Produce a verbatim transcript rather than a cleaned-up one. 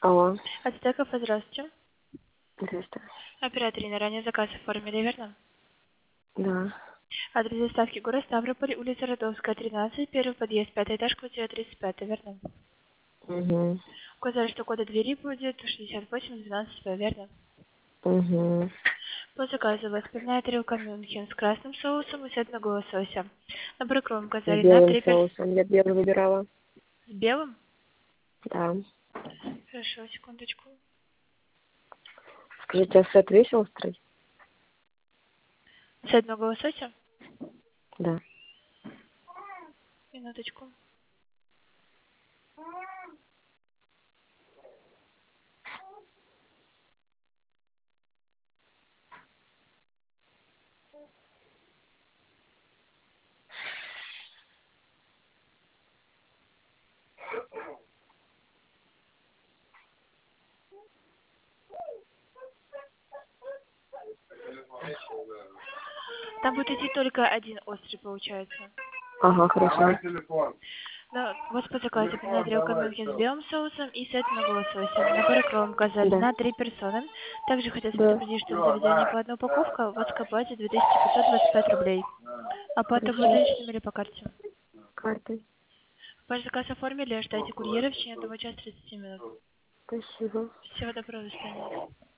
Алло. Ацтеков, здравствуйте. Здравствуйте. Оператор на ранее заказ оформили, верно? Да. Адрес доставки город Ставрополь, улица Родовская, тринадцать, первый подъезд, пятый этаж, квартира тридцать пять, верно? Угу. Указали, что кода двери будет шестьдесят восемь двенадцать, верно? Угу. По заказу вас пивная тарелка Мюнхен с красным соусом и сетного лосося. Набор икру С указали на белым три перс... соусом. Я белый выбирала. С белым? Да. Хорошо, секундочку. Скажите, а сет весь острый? Сетного лосося? Да. Минуточку. Там будет идти только один острый, получается. Ага, хорошо. Да, у вас по заказу пивная тарелка Мюнхен с белым соусом и сетного лосося. Набор икру указали Да. на три персоны. Также хотелось Да. предупредить, что в заведении по одной упаковка у вас к оплате две тысячи пятьсот двадцать пять рублей. Оплата будет Хорошо. наличными или по карте? Картой. Ваш заказ оформили, ожидайте курьера в течение одного часа тридцати минут. Спасибо. Всего доброго, до свидания.